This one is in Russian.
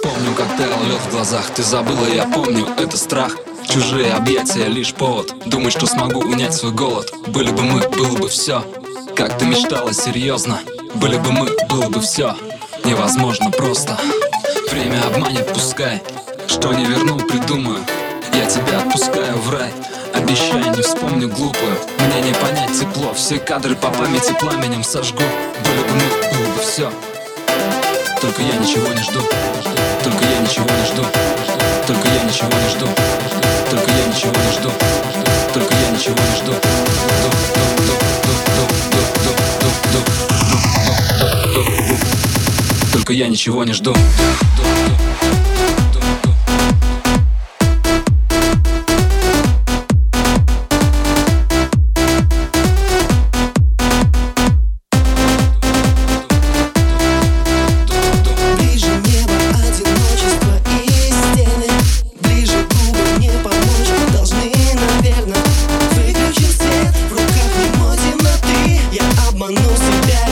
Помню коктейл, лед в глазах, ты забыла, я помню, это страх. Чужие объятия, лишь повод. Думай, что смогу унять свой голод. Были бы мы, было бы все. Как ты мечтала, серьезно. Были бы мы, было бы все. Невозможно просто. Время обманет, пускай. Что не верну, придумаю. Я тебя отпускаю в рай. Обещаю, не вспомню глупую. Мне не понять тепло. Все кадры по памяти пламенем сожгу. Были бы мы, было бы все. Только я ничего не жду. Только я ничего не жду. Только я ничего не жду. Только я ничего не жду. Только я ничего не жду. Только я ничего не жду. Обманул себя.